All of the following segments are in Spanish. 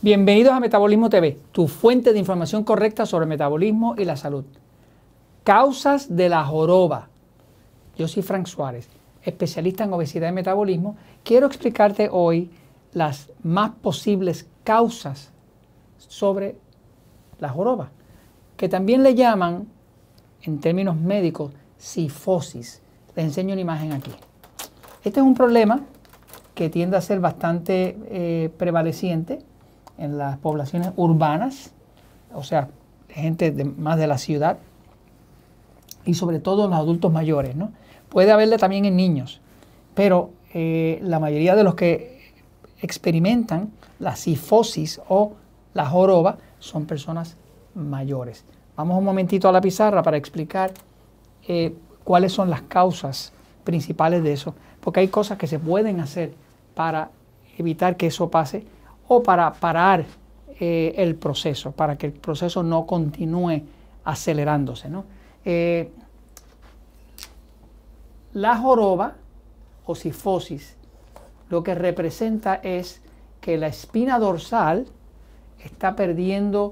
Bienvenidos a Metabolismo TV, tu fuente de información correcta sobre el metabolismo y la salud. Causas de la joroba. Yo soy Frank Suárez, especialista en obesidad y metabolismo. Quiero explicarte hoy las más posibles causas sobre la joroba, que también le llaman, en términos médicos, cifosis. Les enseño una imagen aquí. Este es un problema que tiende a ser bastante prevaleciente en las poblaciones urbanas, o sea, gente más de la ciudad, y sobre todo en los adultos mayores, ¿no? Puede haberle también en niños, pero la mayoría de los que experimentan la cifosis o la joroba son personas mayores. Vamos un momentito a la pizarra para explicar cuáles son las causas principales de eso, porque hay cosas que se pueden hacer para evitar que eso pase o para parar el proceso, para que el proceso no continúe acelerándose, ¿no? La joroba o cifosis lo que representa es que la espina dorsal está perdiendo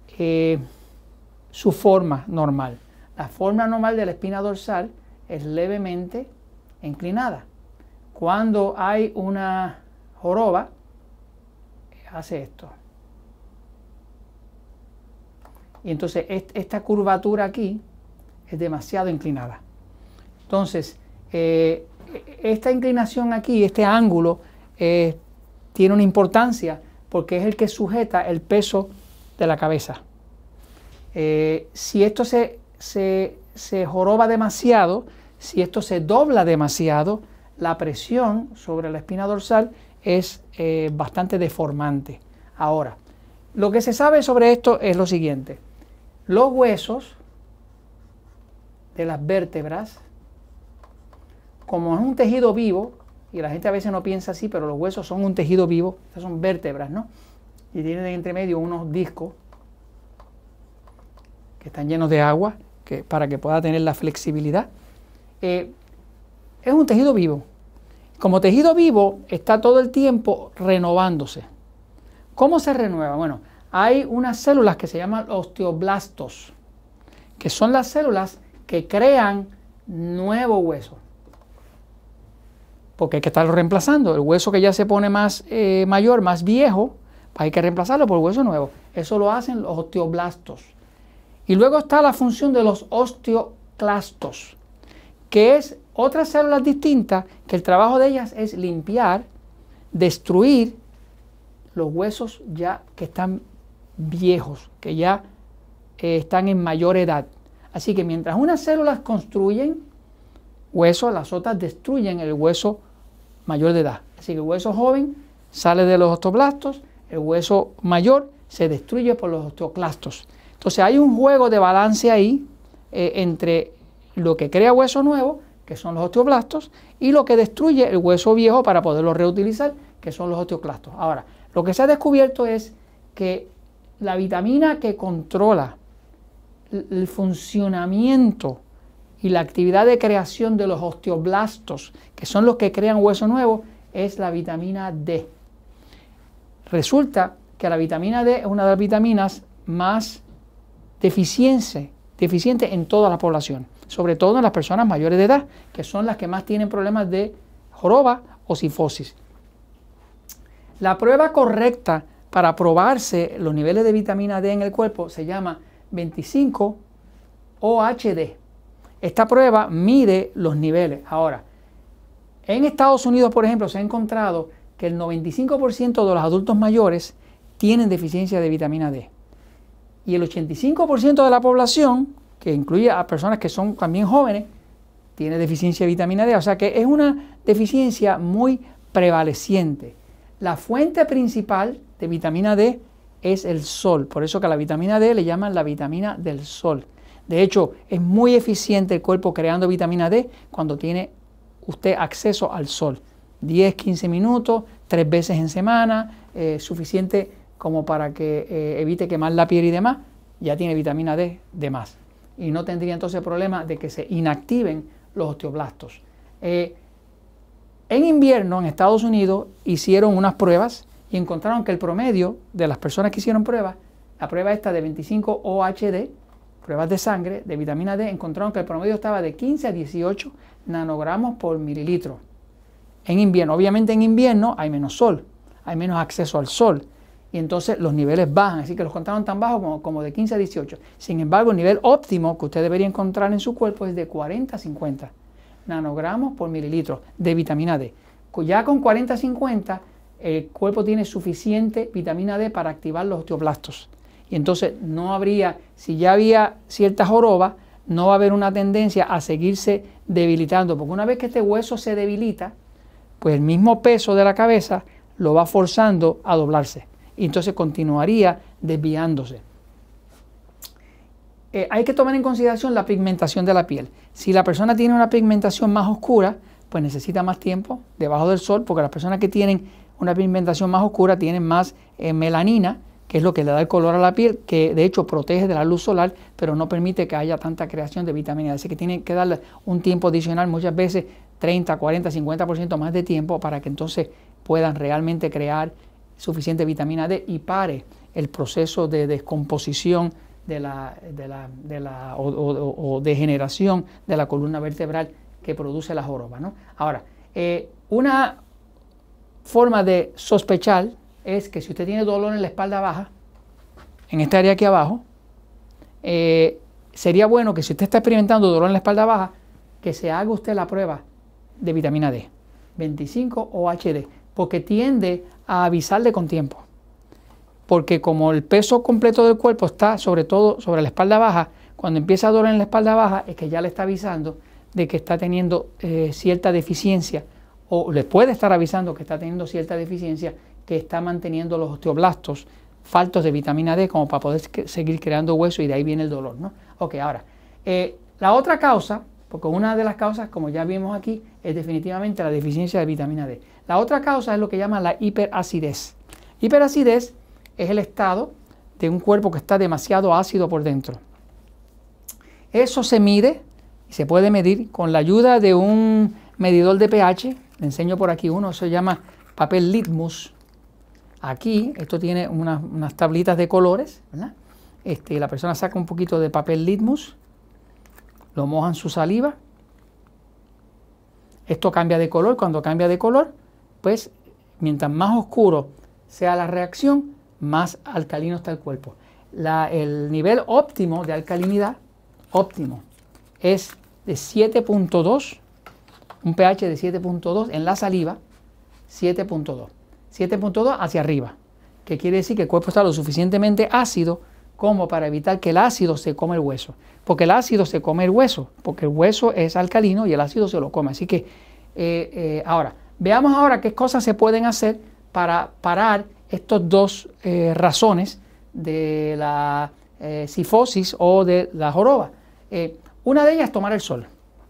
su forma normal. La forma normal de la espina dorsal es levemente inclinada. Cuando hay una joroba, hace esto. Y entonces esta curvatura aquí es demasiado inclinada. Entonces, esta inclinación aquí, este ángulo, tiene una importancia porque es el que sujeta el peso de la cabeza. Si esto se joroba demasiado, si esto se dobla demasiado, la presión sobre la espina dorsal es bastante deformante. Ahora, lo que se sabe sobre esto es lo siguiente. Los huesos de las vértebras, como es un tejido vivo, y la gente a veces no piensa así, pero los huesos son un tejido vivo, estas son vértebras, ¿no? Y tienen entre medio unos discos que están llenos de agua para que pueda tener la flexibilidad. Es un tejido vivo. Como tejido vivo está todo el tiempo renovándose. ¿Cómo se renueva? Bueno, hay unas células que se llaman osteoblastos, que son las células que crean nuevo hueso. Porque hay que estarlo reemplazando. El hueso que ya se pone más mayor, más viejo, hay que reemplazarlo por hueso nuevo. Eso lo hacen los osteoblastos. Y luego está la función de los osteoclastos, que es otras células distintas, que el trabajo de ellas es limpiar, destruir los huesos ya que están viejos, que ya están en mayor edad. Así que mientras unas células construyen hueso, las otras destruyen el hueso mayor de edad. Así que el hueso joven sale de los osteoblastos, el hueso mayor se destruye por los osteoclastos. Entonces hay un juego de balance ahí entre lo que crea hueso nuevo, que son los osteoblastos, y lo que destruye el hueso viejo para poderlo reutilizar, que son los osteoclastos. Ahora, lo que se ha descubierto es que la vitamina que controla el funcionamiento y la actividad de creación de los osteoblastos, que son los que crean hueso nuevo, es la vitamina D. Resulta que la vitamina D es una de las vitaminas más deficiente en toda la población, sobre todo en las personas mayores de edad, que son las que más tienen problemas de joroba o cifosis. La prueba correcta para probarse los niveles de vitamina D en el cuerpo se llama 25-OHD. Esta prueba mide los niveles. Ahora, en Estados Unidos, por ejemplo, se ha encontrado que el 95% de los adultos mayores tienen deficiencia de vitamina D. Y el 85% de la población, que incluye a personas que son también jóvenes, tiene deficiencia de vitamina D. O sea que es una deficiencia muy prevaleciente. La fuente principal de vitamina D es el sol. Por eso que a la vitamina D le llaman la vitamina del sol. De hecho, es muy eficiente el cuerpo creando vitamina D cuando tiene usted acceso al sol. 10, 15 minutos, 3 veces en semana, suficiente como para que evite quemar la piel y demás, ya tiene vitamina D de más. Y no tendría entonces problema de que se inactiven los osteoblastos. En invierno, en Estados Unidos, hicieron unas pruebas y encontraron que el promedio de las personas que hicieron pruebas, la prueba esta de 25 OHD, pruebas de sangre de vitamina D, encontraron que el promedio estaba de 15 a 18 nanogramos por mililitro. En invierno, obviamente en invierno hay menos sol, hay menos acceso al sol, y entonces los niveles bajan, así que los contaron tan bajos como de 15 a 18. Sin embargo, el nivel óptimo que usted debería encontrar en su cuerpo es de 40 a 50 nanogramos por mililitro de vitamina D. Ya con 40 a 50, el cuerpo tiene suficiente vitamina D para activar los osteoblastos. Y entonces no habría, si ya había cierta joroba, no va a haber una tendencia a seguirse debilitando, porque una vez que este hueso se debilita, pues el mismo peso de la cabeza lo va forzando a doblarse. Y entonces continuaría desviándose. Hay que tomar en consideración la pigmentación de la piel. Si la persona tiene una pigmentación más oscura, pues necesita más tiempo debajo del sol, porque las personas que tienen una pigmentación más oscura tienen más melanina, que es lo que le da el color a la piel, que de hecho protege de la luz solar, pero no permite que haya tanta creación de vitamina D. Así que tienen que darle un tiempo adicional, muchas veces 30, 40, 50% más de tiempo, para que entonces puedan realmente crear suficiente vitamina D y pare el proceso de descomposición o degeneración de la columna vertebral que produce la joroba, ¿no? Ahora, una forma de sospechar es que si usted tiene dolor en la espalda baja, en esta área aquí abajo, sería bueno que si usted está experimentando dolor en la espalda baja, que se haga usted la prueba de vitamina D, 25 OHD, porque tiende a avisarle con tiempo. Porque como el peso completo del cuerpo está sobre todo sobre la espalda baja, cuando empieza a doler en la espalda baja es que ya le está avisando de que está teniendo cierta deficiencia, o le puede estar avisando que está teniendo cierta deficiencia, que está manteniendo los osteoblastos faltos de vitamina D como para poder seguir creando hueso, y de ahí viene el dolor, ¿no? Ok, ahora, la otra causa, porque una de las causas, como ya vimos aquí, es definitivamente la deficiencia de vitamina D. La otra causa es lo que llaman la hiperacidez. Hiperacidez es el estado de un cuerpo que está demasiado ácido por dentro. Eso se mide y se puede medir con la ayuda de un medidor de pH. Le enseño por aquí uno, se llama papel litmus. Aquí, esto tiene unas tablitas de colores, ¿verdad? La persona saca un poquito de papel litmus, lo moja en su saliva. Esto cambia de color. Cuando cambia de color, pues mientras más oscuro sea la reacción, más alcalino está el cuerpo. El nivel óptimo de alcalinidad, óptimo, es de 7.2, un pH de 7.2 en la saliva, 7.2. 7.2 hacia arriba, que quiere decir que el cuerpo está lo suficientemente ácido como para evitar que el ácido se coma el hueso, porque el ácido se come el hueso, porque el hueso es alcalino y el ácido se lo come. Así que ahora, veamos ahora qué cosas se pueden hacer para parar estas dos razones de la cifosis o de la joroba. Una de ellas es tomar el sol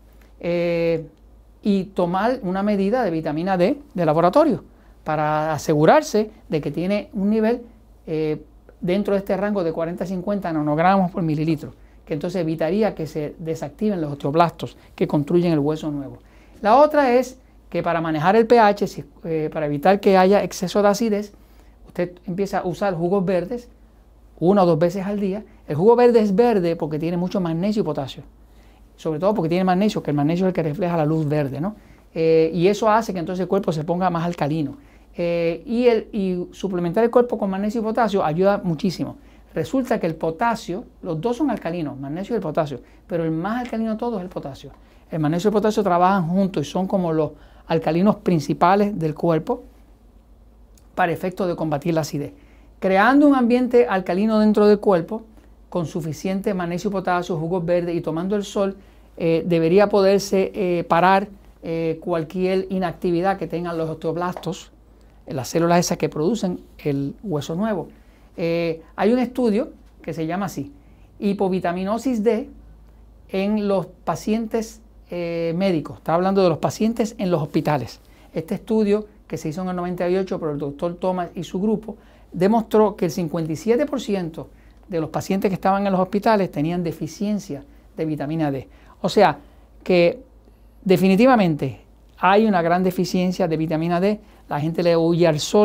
y tomar una medida de vitamina D de laboratorio para asegurarse de que tiene un nivel dentro de este rango de 40 a 50 nanogramos por mililitro, que entonces evitaría que se desactiven los osteoblastos que construyen el hueso nuevo. La otra es que para manejar el pH, para evitar que haya exceso de acidez, usted empieza a usar jugos verdes 1 o 2 veces al día. El jugo verde es verde porque tiene mucho magnesio y potasio, sobre todo porque tiene magnesio, que el magnesio es el que refleja la luz verde, ¿no? Y eso hace que entonces el cuerpo se ponga más alcalino. Y suplementar el cuerpo con magnesio y potasio ayuda muchísimo. Resulta que el potasio, los dos son alcalinos, magnesio y el potasio, pero el más alcalino de todos es el potasio. El magnesio y el potasio trabajan juntos y son como los alcalinos principales del cuerpo para efecto de combatir la acidez. Creando un ambiente alcalino dentro del cuerpo, con suficiente magnesio y potasio, jugos verdes y tomando el sol, debería poderse parar cualquier inactividad que tengan los osteoblastos, las células esas que producen el hueso nuevo. Hay un estudio que se llama así, hipovitaminosis D en los pacientes médicos. Está hablando de los pacientes en los hospitales. Este estudio, que se hizo en el 98 por el doctor Thomas y su grupo, demostró que el 57% de los pacientes que estaban en los hospitales tenían deficiencia de vitamina D. O sea que definitivamente hay una gran deficiencia de vitamina D. La gente le huye al sol,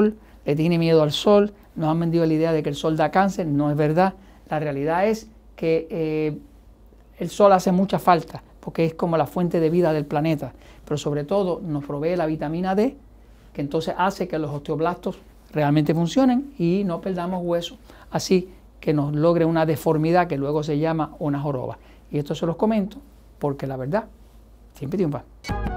le tiene miedo al sol, nos han vendido la idea de que el sol da cáncer, no es verdad. La realidad es que el sol hace mucha falta, porque es como la fuente de vida del planeta, pero sobre todo nos provee la vitamina D, que entonces hace que los osteoblastos realmente funcionen y no perdamos hueso, así que nos logre una deformidad que luego se llama una joroba. Y esto se los comento porque la verdad siempre triunfa.